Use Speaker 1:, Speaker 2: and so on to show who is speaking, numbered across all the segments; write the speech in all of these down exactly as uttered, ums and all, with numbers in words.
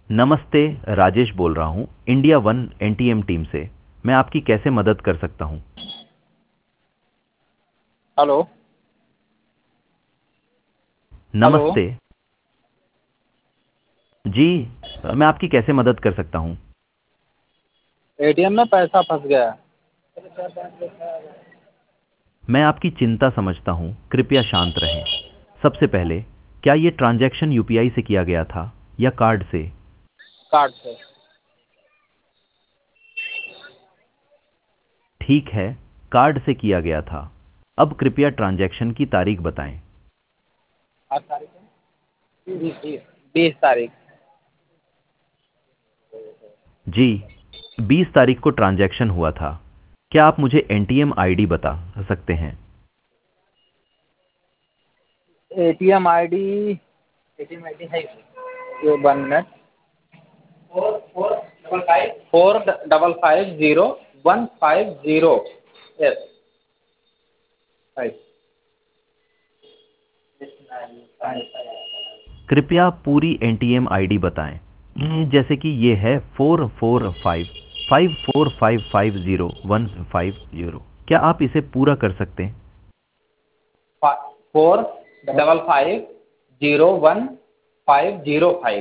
Speaker 1: नमस्ते, राजेश बोल रहा हूँ इंडिया वन एनटीएम टीम से। मैं आपकी कैसे मदद कर सकता हूँ?
Speaker 2: हेलो। हेलो।
Speaker 1: नमस्ते। जी, मैं आपकी कैसे मदद कर सकता हूँ?
Speaker 2: एटीएम में पैसा फंस गया।
Speaker 1: मैं आपकी चिंता समझता हूँ, कृपया शांत रहें। सबसे पहले, क्या ये ट्रांजैक्शन यूपीआई से किया गया था या कार्ड से?
Speaker 2: कार्ड से।
Speaker 1: ठीक है, कार्ड से किया गया था। अब कृपया ट्रांजैक्शन की तारीख बताएं।
Speaker 2: आज तारीख है बीस बीस तारीख।
Speaker 1: जी, बीस तारीख को ट्रांजैक्शन हुआ था। क्या आप मुझे एनटीएम आईडी बता सकते हैं?
Speaker 2: एटीएम आईडी एटीएम आईडी है ये one minute. Four double five zero one five zero. Yes.
Speaker 1: कृपया पूरी एनटीएम आईडी बताएं। हम्म, जैसे कि ये है four four five five four five five zero one five zero. क्या आप इसे पूरा कर सकते हैं?
Speaker 2: Four double five zero one five zero five.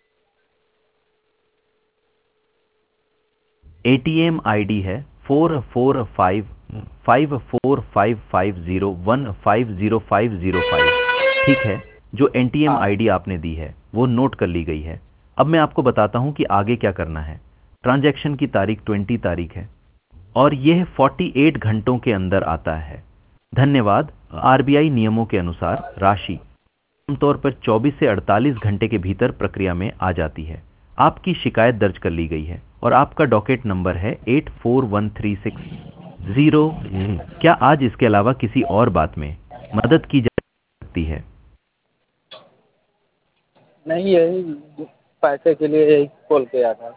Speaker 1: ATM ID है four four five five four five five zero one five zero five zero five. ठीक है, जो एनटीएम
Speaker 2: हाँ।
Speaker 1: आईडी आपने दी है वो नोट कर ली गई है। अब मैं आपको बताता हूं कि आगे क्या करना है। ट्रांजैक्शन की तारीख ट्वेंटी तारीख है और यह फोर्टी एट घंटों के अंदर आता है। धन्यवाद। आरबीआई नियमों के अनुसार राशि आमतौर पर चौबीस से अड़तालीस घंटे के भीतर प्रक्रिया में आ जाती है। आपकी शिकायत दर्ज कर ली गई है और आपका डॉकेट नंबर है eight four one three six zero. क्या आज इसके अलावा किसी और बात में मदद की जा सकती है?
Speaker 2: नहीं, यही पैसे के लिए यही कॉल किया था।